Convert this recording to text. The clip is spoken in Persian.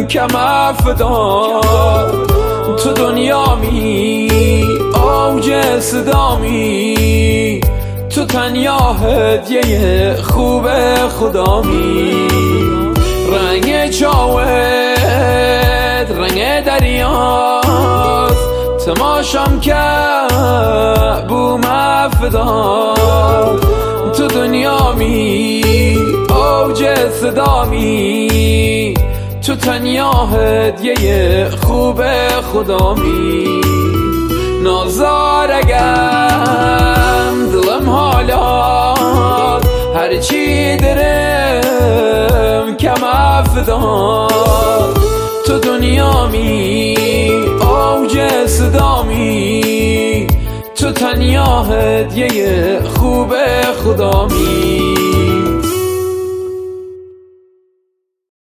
کم افدا تو دنیا می اوج صدامی تو تنیا هدیه خوب خدا می رنگ چاوت رنگ دریاست تماشام که بوم افدا تو دنیا می اوج صدامی تو تنیا هدیه خوب خدا می نازارگم دلم حالا هرچی درم کم افدا تو دنیا می اوج صدامی تو تنیا هدیه خوب خدا می